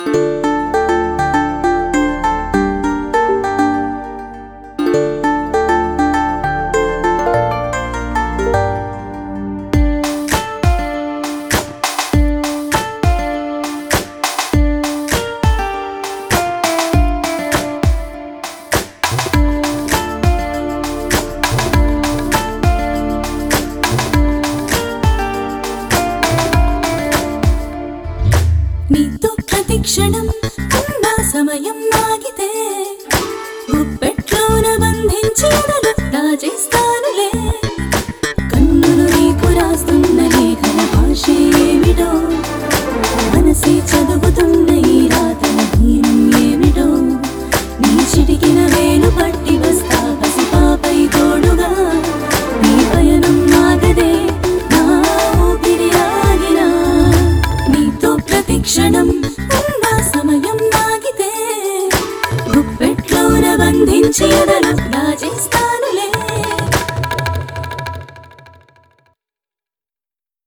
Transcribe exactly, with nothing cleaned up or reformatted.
నీతో ప్రతి క్షణం ఉన్న సమయం ఆగితే గుప్పెట్లోన బంధించి వదలు దాచేస్తానులే. కన్నులు నీకు రాస్తున్న లేఖన భాష ఏమిటో, మనసే చదువుతున్న ఈ రాతల ధీరం ఏమిటో. నీ చిటికిన వేలు పట్టి వస్తా పసిపాపై తోడుగా, నీ పయనం ఆగదే నా ఊపిరి ఆగినా. నీతో ప్రతి క్షణం ఉన్న సమయం ఆగితే గుప్పెట్లోన బంధించి వదలు దాచేస్తా